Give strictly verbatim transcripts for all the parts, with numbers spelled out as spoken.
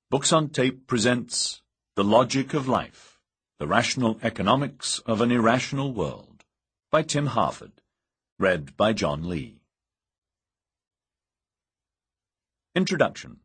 Books on Tape presents The Logic of Life, The Rational Economics of an Irrational World, by Tim Harford, read by John Lee. Introduction.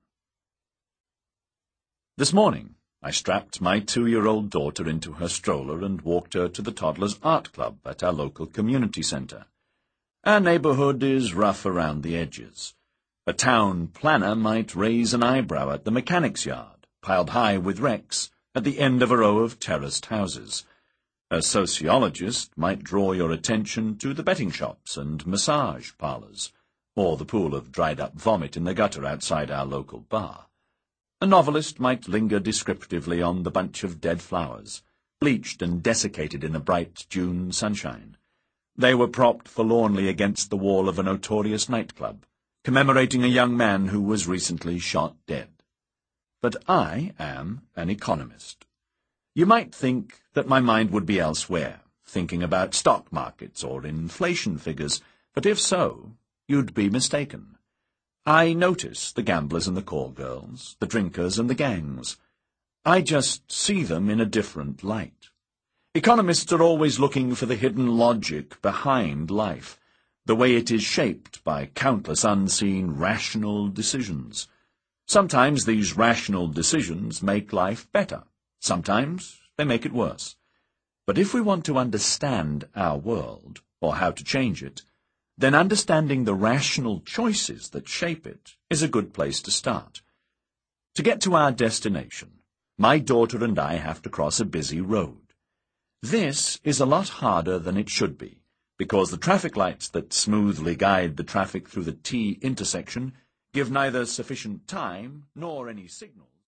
This morning, I strapped my two-year-old daughter into her stroller and walked her to the Toddlers' Art Club at our local community centre. Our neighbourhood is rough around the edges. A town planner might raise an eyebrow at the mechanics' yard, piled high with wrecks, at the end of a row of terraced houses. A sociologist might draw your attention to the betting shops and massage parlours, or the pool of dried-up vomit in the gutter outside our local bar. A novelist might linger descriptively on the bunch of dead flowers, bleached and desiccated in the bright June sunshine. They were propped forlornly against the wall of a notorious nightclub, commemorating a young man who was recently shot dead. But I am an economist. You might think that my mind would be elsewhere, thinking about stock markets or inflation figures, but if so, you'd be mistaken. I notice the gamblers and the call girls, the drinkers and the gangs. I just see them in a different light. Economists are always looking for the hidden logic behind life, the way it is shaped by countless unseen rational decisions. Sometimes these rational decisions make life better. Sometimes they make it worse. But if we want to understand our world, or how to change it, then understanding the rational choices that shape it is a good place to start. To get to our destination, my daughter and I have to cross a busy road. This is a lot harder than it should be, because the traffic lights that smoothly guide the traffic through the T intersection give neither sufficient time nor any signal.